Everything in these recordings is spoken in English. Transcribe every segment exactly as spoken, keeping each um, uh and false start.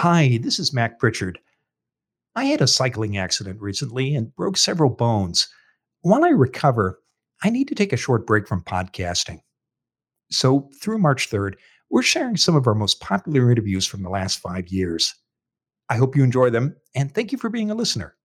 Hi, this is Mac Pritchard. I had a cycling accident recently and broke several bones. While I recover, I need to take a short break from podcasting. So, through March third, we're sharing some of our most popular interviews from the last five years. I hope you enjoy them, and thank you for being a listener.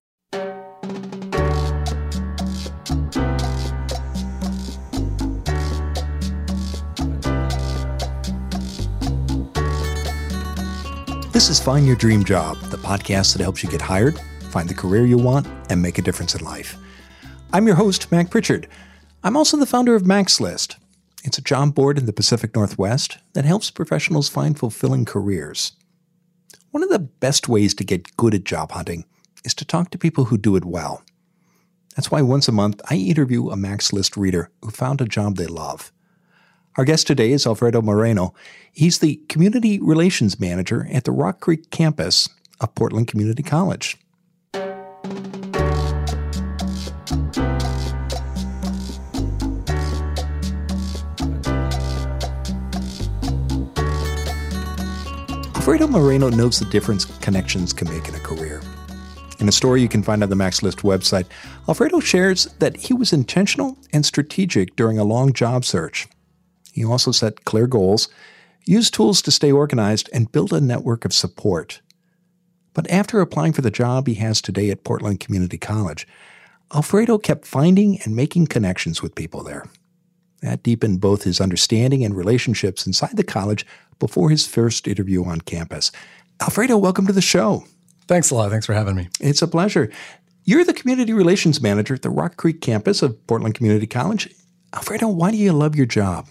This is Find Your Dream Job, the podcast that helps you get hired, find the career you want, and make a difference in life. I'm your host, Mac Pritchard. I'm also the founder of Mac's List. It's a job board in the Pacific Northwest that helps professionals find fulfilling careers. One of the best ways to get good at job hunting is to talk to people who do it well. That's why once a month I interview a Mac's List reader who found a job they love. Our guest today is Alfredo Moreno. He's the Community Relations Manager at the Rock Creek campus of Portland Community College. Alfredo Moreno knows the difference connections can make in a career. In a story you can find on the Mac's List website, Alfredo shares that he was intentional and strategic during a long job search. He also set clear goals, used tools to stay organized, and built a network of support. But after applying for the job he has today at Portland Community College, Alfredo kept finding and making connections with people there. That deepened both his understanding and relationships inside the college before his first interview on campus. Alfredo, welcome to the show. Thanks a lot. Thanks for having me. It's a pleasure. You're the Community Relations Manager at the Rock Creek campus of Portland Community College. Alfredo, why do you love your job?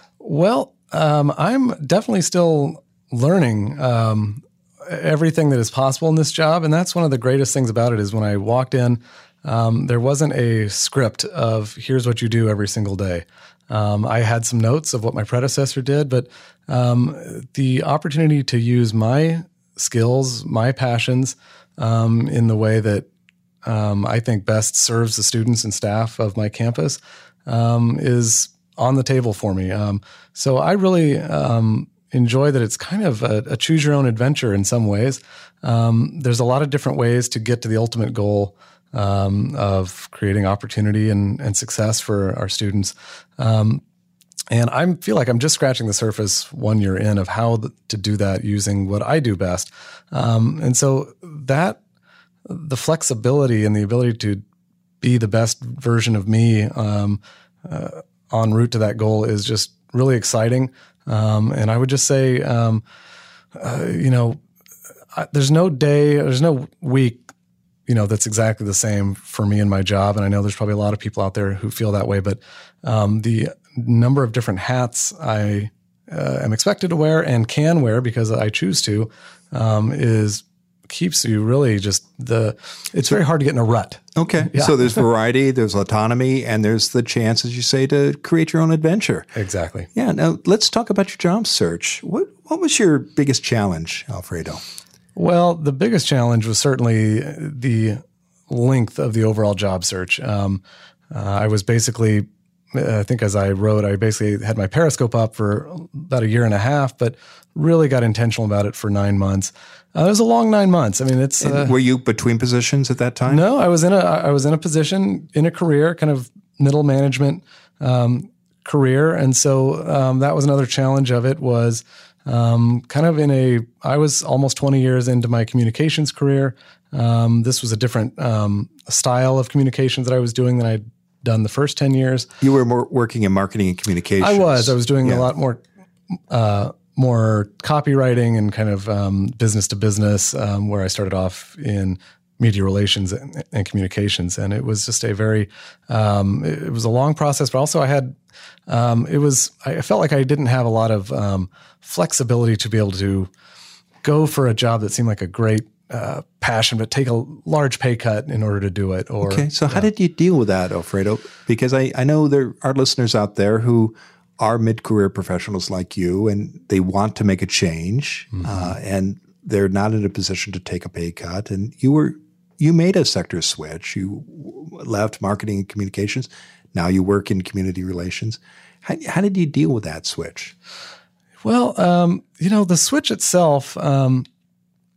Well, um, I'm definitely still learning um, everything that is possible in this job. And that's one of the greatest things about it is when I walked in, um, there wasn't a script of here's what you do every single day. Um, I had some notes of what my predecessor did, but um, the opportunity to use my skills, my passions um, in the way that um, I think best serves the students and staff of my campus um, is on the table for me. Um, so I really um, enjoy that it's kind of a, a choose your own adventure in some ways. Um, there's a lot of different ways to get to the ultimate goal um, of creating opportunity and, and success for our students. Um, and I feel like I'm just scratching the surface one year in of how th- to do that using what I do best. Um, and so that, the flexibility and the ability to be the best version of me um, uh, en route to that goal is just really exciting. Um, and I would just say, um, uh, you know, I, there's no day, there's no week, you know, that's exactly the same for me and my job. And I know there's probably a lot of people out there who feel that way, but um, the number of different hats I uh, am expected to wear and can wear because I choose to um, is keeps you really just the, it's very hard to get in a rut. Okay. Yeah. So there's variety, there's autonomy, and there's the chance, as you say, to create your own adventure. Exactly. Yeah. Now let's talk about your job search. What what was your biggest challenge, Alfredo? Well, the biggest challenge was certainly the length of the overall job search. Um, uh, I was basically, I think as I wrote, I basically had my Periscope up for about a year and a half, but really got intentional about it for nine months. Uh, it was a long nine months. I mean, it's. Uh, were you between positions at that time? No, I was in a. I was in a position in a career, kind of middle management um, career, and so um, that was another challenge of it. Was um, kind of in a. I was almost twenty years into my communications career. Um, this was a different um, style of communications that I was doing than I'd done the first ten years. You were more working in marketing and communications. I was. I was doing yeah. a lot more. Uh, more copywriting and kind of um, business to business, um, where I started off in media relations and, and communications. And it was just a very, um, it was a long process, but also I had, um, it was, I felt like I didn't have a lot of um, flexibility to be able to go for a job that seemed like a great uh, passion, but take a large pay cut in order to do it. Or, okay. So yeah. how did you deal with that, Alfredo? Because I, I know there are listeners out there who are mid-career professionals like you, and they want to make a change, mm-hmm. uh, and they're not in a position to take a pay cut. And you were, you made a sector switch. You left marketing and communications. Now you work in community relations. How, how did you deal with that switch? Well, um, you know, the switch itself, um,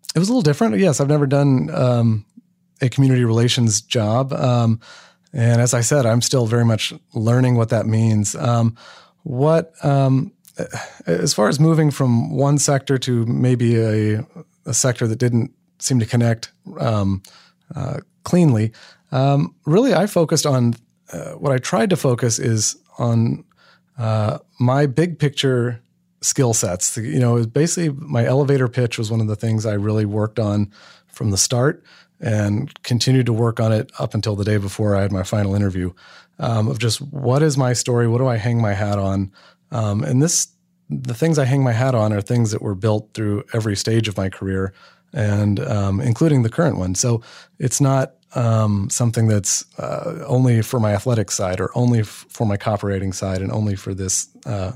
it was a little different. Yes, I've never done um, a community relations job. Um, and as I said, I'm still very much learning what that means. Um, what, um, as far as moving from one sector to maybe a, a sector that didn't seem to connect um, uh, cleanly, um, really I focused on, uh, what I tried to focus is on uh, my big picture skill sets. You know, it was basically my elevator pitch was one of the things I really worked on from the start and continued to work on it up until the day before I had my final interview, um, of just what is my story? What do I hang my hat on? Um, and this, the things I hang my hat on are things that were built through every stage of my career and um, including the current one. So it's not um, something that's uh, only for my athletic side or only f- for my copywriting side and only for this uh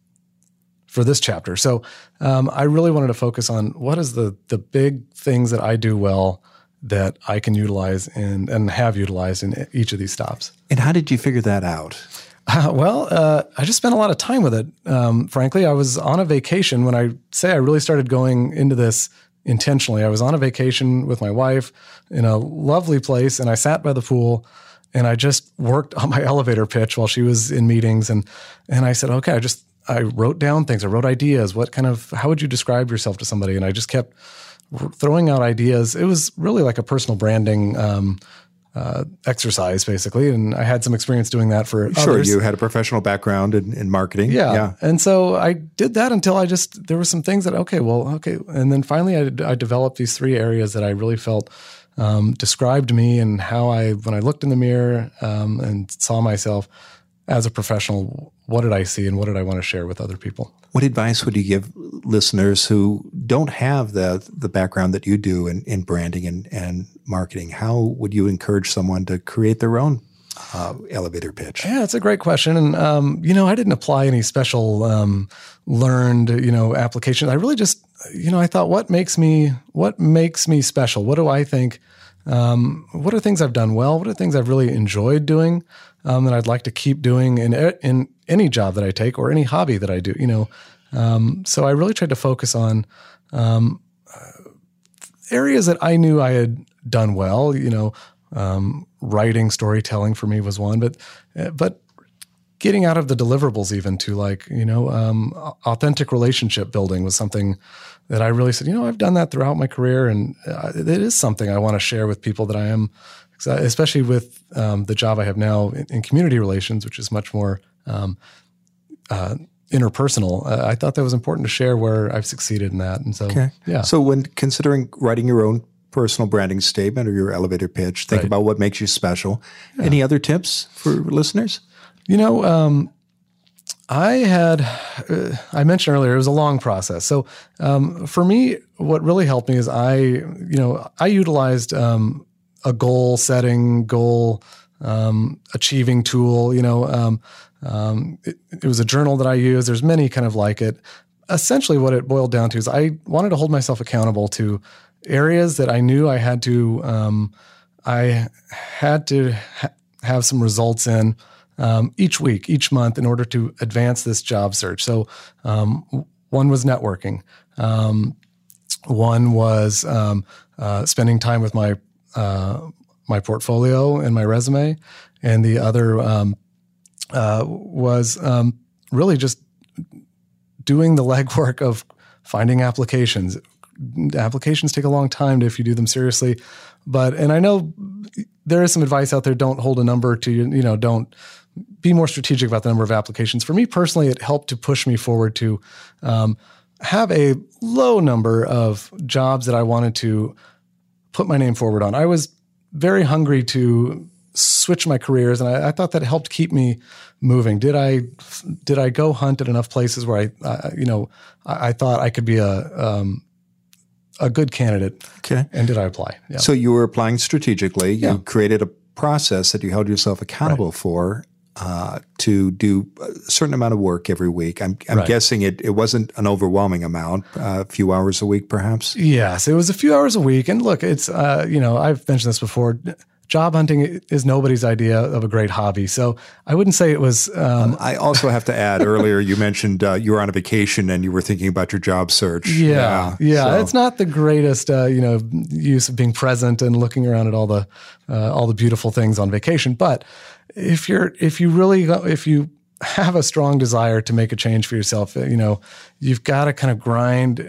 for this chapter. So um, I really wanted to focus on what is the the big things that I do well that I can utilize in, and have utilized in each of these stops. And how did you figure that out? Uh, well, uh, I just spent a lot of time with it. Um, frankly, I was on a vacation when I say I really started going into this intentionally. I was on a vacation with my wife in a lovely place, and I sat by the pool and I just worked on my elevator pitch while she was in meetings. And and I said, okay, I just I wrote down things. I wrote ideas. What kind of, how would you describe yourself to somebody? And I just kept throwing out ideas. It was really like a personal branding um, uh, exercise, basically. And I had some experience doing that for Sure, others. you had a professional background in, in marketing. Yeah. yeah. And so I did that until I just, there were some things that, okay, well, okay. And then finally I, I developed these three areas that I really felt um, described me and how I, when I looked in the mirror um, and saw myself as a professional, what did I see and what did I want to share with other people? What advice would you give listeners who don't have the the background that you do in, in branding and, and marketing? How would you encourage someone to create their own uh, elevator pitch? Yeah, that's a great question. And, um, you know, I didn't apply any special um, learned, you know, application. I really just, you know, I thought, what makes me, what makes me special? What do I think? Um, what are things I've done well? What are things I've really enjoyed doing um, that I'd like to keep doing in in any job that I take or any hobby that I do? You know, um, so I really tried to focus on um, uh, areas that I knew I had done well. You know, um, writing, storytelling for me was one, but uh, but getting out of the deliverables even to like you know um, authentic relationship building was something that I really said, you know, I've done that throughout my career, and uh, it is something I want to share with people that I am, especially with um, the job I have now in, in community relations, which is much more um, uh, interpersonal. Uh, I thought that was important to share where I've succeeded in that. And so, okay. yeah. So when considering writing your own personal branding statement or your elevator pitch, think Right. about what makes you special. Yeah. Any other tips for listeners? You know, um, I had, uh, I mentioned earlier, it was a long process. So um, for me, what really helped me is I, you know, I utilized um, a goal setting, goal um, achieving tool. You know, um, um, it, it was a journal that I used. There's many kind of like it. Essentially what it boiled down to is I wanted to hold myself accountable to areas that I knew I had to, um, I had to ha- have some results in. Um, each week, each month, in order to advance this job search. So um, one was networking. Um, one was um, uh, spending time with my uh, my portfolio and my resume, and the other um, uh, was um, really just doing the legwork of finding applications. Applications take a long time to, if you do them seriously, but and I know there is some advice out there. Don't hold a number to you. You know, don't. Be more strategic about the number of applications. For me personally, it helped to push me forward to um, have a low number of jobs that I wanted to put my name forward on. I was very hungry to switch my careers, and I, I thought that helped keep me moving. Did I did I go hunt at enough places where I, uh, you know, I, I thought I could be a um, a good candidate? Okay, and did I apply? Yeah. So you were applying strategically. You Yeah. created a process that you held yourself accountable Right. for. Uh, to do a certain amount of work every week. I'm, I'm Right. guessing it, it wasn't an overwhelming amount, uh, a few hours a week perhaps. Yes, it was a few hours a week. And look, it's, uh, you know, I've mentioned this before. job hunting is nobody's idea of a great hobby. So I wouldn't say it was. Um, I also have to add earlier, you mentioned uh, you were on a vacation and you were thinking about your job search. Yeah. Yeah. yeah. So. It's not the greatest, uh, you know, use of being present and looking around at all the, uh, all the beautiful things on vacation. But if you're, if you really, if you have a strong desire to make a change for yourself, you know, you've got to kind of grind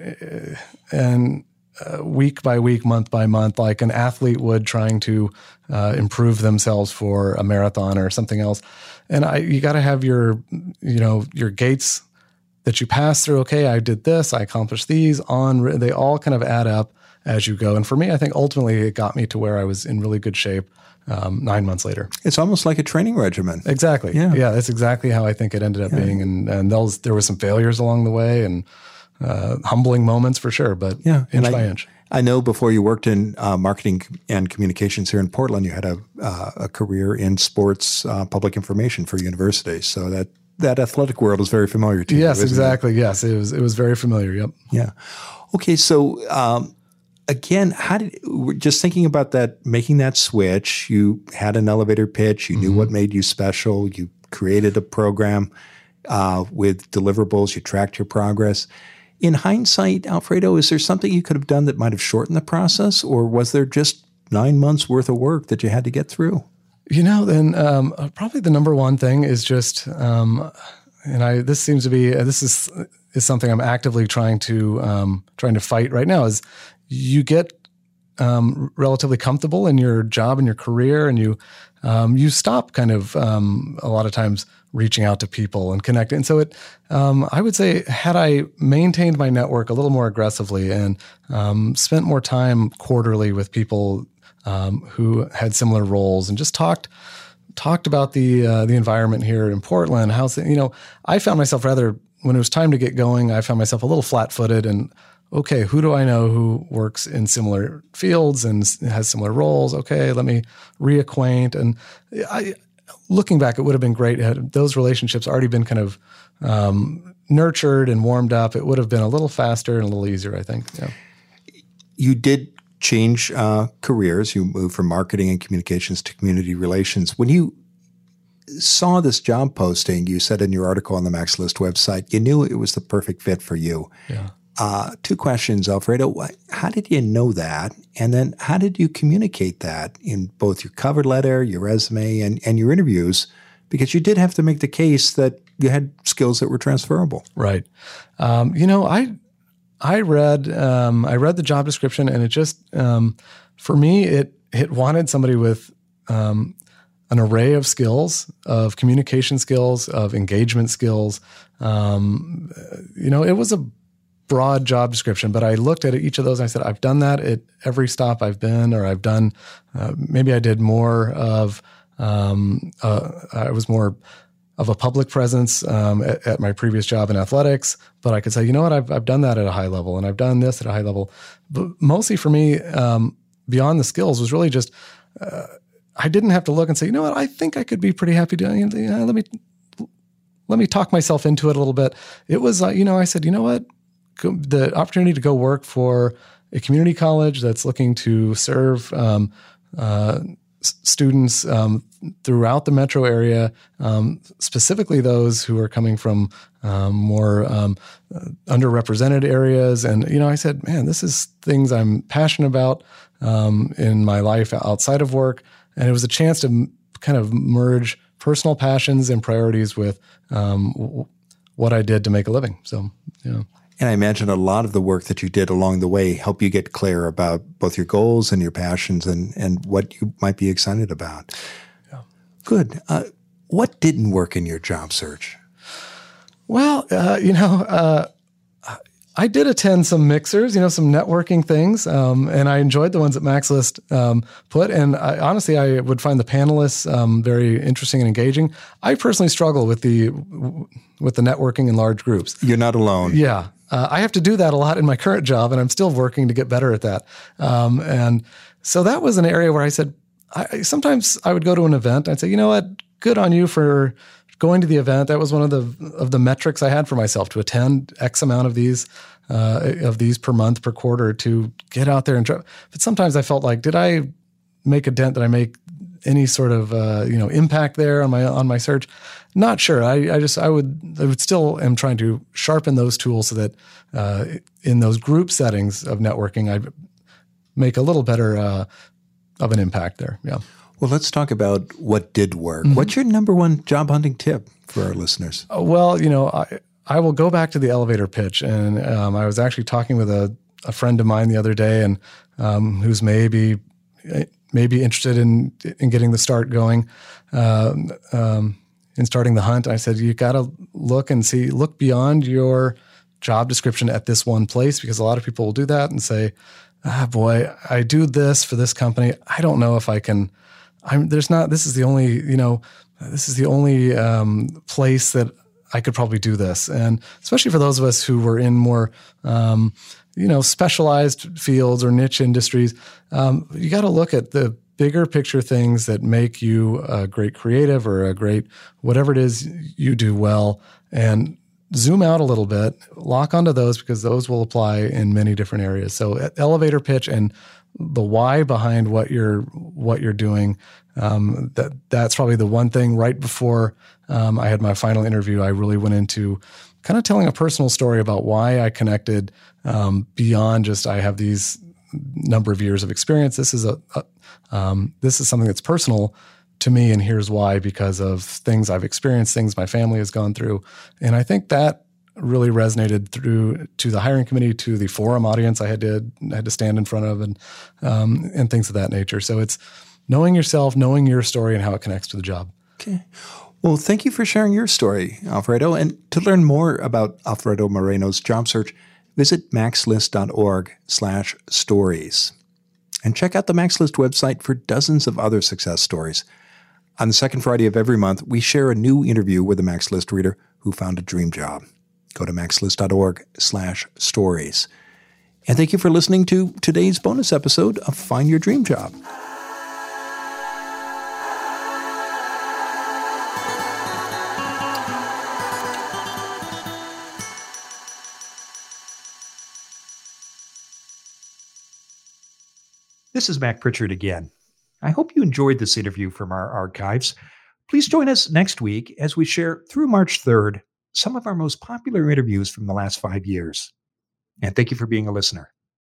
and, Uh, week by week, month by month, like an athlete would trying to uh, improve themselves for a marathon or something else. And I, you got to have your, you know, your gates that you pass through. Okay, I did this, I accomplished these. On they all kind of add up as you go. And for me, I think ultimately it got me to where I was in really good shape um, nine months later. It's almost like a training regimen. Exactly. Yeah, yeah that's exactly how I think it ended up yeah. being. And and those, there were some failures along the way and. Uh, humbling moments for sure, but yeah, inch I, by inch. I know before you worked in uh, marketing and communications here in Portland, you had a uh, a career in sports uh, public information for universities. So that that athletic world is very familiar to you. Yes, exactly. It? Yes, it was it was very familiar. Yep. Yeah. Okay. So um, again, how did just thinking about that, making that switch? You had an elevator pitch. You knew mm-hmm. what made you special. You created a program uh, with deliverables. You tracked your progress. In hindsight, Alfredo, is there something you could have done that might have shortened the process, or was there just nine months worth of work that you had to get through? You know, then um, probably the number one thing is just, um, and I this seems to be this is is something I'm actively trying to um, trying to fight right now. Is you get um, relatively comfortable in your job and your career, and you um, you stop kind of um, a lot of times. Reaching out to people and connecting. And so it, um, I would say, had I maintained my network a little more aggressively and um, spent more time quarterly with people um, who had similar roles and just talked talked about the uh, the environment here in Portland, how's it, you know, I found myself rather, when it was time to get going, I found myself a little flat-footed and, okay, who do I know who works in similar fields and has similar roles? Okay, let me reacquaint. And I Looking back, it would have been great had those relationships already been kind of um, nurtured and warmed up. It would have been a little faster and a little easier, I think. Yeah. You did change uh, careers. You moved from marketing and communications to community relations. When you saw this job posting, you said in your article on the Max List website, you knew it was the perfect fit for you. Yeah. Uh, two questions, Alfredo. How did you know that? And then how did you communicate that in both your cover letter, your resume, and, and your interviews? Because you did have to make the case that you had skills that were transferable. Right. Um, you know, I I read um, I read the job description, and it just um, for me it it wanted somebody with um, an array of skills, of communication skills, of engagement skills. Um, you know, it was a broad job description, but I looked at each of those and I said, I've done that at every stop I've been, or I've done, uh, maybe I did more of, um, uh, I was more of a public presence um, at, at my previous job in athletics, but I could say, you know what, I've, I've done that at a high level, and I've done this at a high level. But mostly for me, um, beyond the skills was really just, uh, I didn't have to look and say, you know what, I think I could be pretty happy doing it. You know, let me, let me talk myself into it a little bit. It was, uh, you know, I said, you know what, the opportunity to go work for a community college that's looking to serve um, uh, s- students um, throughout the metro area, um, specifically those who are coming from um, more um, uh, underrepresented areas. And, you know, I said, man, this is things I'm passionate about um, in my life outside of work. And it was a chance to m- kind of merge personal passions and priorities with um, w- what I did to make a living. So, yeah. And I imagine a lot of the work that you did along the way helped you get clear about both your goals and your passions and, and what you might be excited about. Yeah. Good. Uh, what didn't work in your job search? Well, uh, you know, uh, I did attend some mixers, you know, some networking things, um, and I enjoyed the ones that Max List um, put. And I, honestly, I would find the panelists um, very interesting and engaging. I personally struggle with the with the networking in large groups. You're not alone. Yeah. Uh, I have to do that a lot in my current job, and I'm still working to get better at that. Um, and so that was an area where I said, I, sometimes I would go to an event, I'd say, you know what, good on you for going to the event. That was one of the of the metrics I had for myself, to attend X amount of these uh, of these per month, per quarter, to get out there and try. But sometimes I felt like, did I make a dent? Did I make any sort of uh, you know impact there on my on my search? Not sure. I, I just I would I would still am trying to sharpen those tools so that uh, in those group settings of networking, I make a little better uh, of an impact there. Yeah. Well, let's talk about what did work. Mm-hmm. What's your number one job hunting tip for our listeners? Uh, well, you know, I I will go back to the elevator pitch, and um, I was actually talking with a a friend of mine the other day, and um, who's maybe maybe interested in in getting the start going, uh, um, in starting the hunt. I said, you got to look and see, look beyond your job description at this one place, because a lot of people will do that and say, ah, boy, I do this for this company. I don't know if I can. I'm there's not. This is the only you know. This is the only um, place that I could probably do this, and especially for those of us who were in more. Um, you know, specialized fields or niche industries, um, you got to look at the bigger picture things that make you a great creative or a great whatever it is you do well, and zoom out a little bit, lock onto those, because those will apply in many different areas. So elevator pitch and the why behind what you're what you're doing. Um, that that's probably the one thing. Right before um, I had my final interview, I really went into kind of telling a personal story about why I connected um, beyond just I have these number of years of experience. This is a, a um, this is something that's personal to me, and here's why: because of things I've experienced, things my family has gone through, and I think that really resonated through to the hiring committee, to the forum audience I had to had to stand in front of, and um, and things of that nature. So it's knowing yourself, knowing your story, and how it connects to the job. Okay. Well, thank you for sharing your story, Alfredo. And to learn more about Alfredo Moreno's job search, visit maxlist.org slash stories. And check out the MaxList website for dozens of other success stories. On the second Friday of every month, we share a new interview with a MaxList reader who found a dream job. Go to maxlist.org slash stories. And thank you for listening to today's bonus episode of Find Your Dream Job. This is Mac Pritchard again. I hope you enjoyed this interview from our archives. Please join us next week as we share through March third some of our most popular interviews from the last five years. And thank you for being a listener.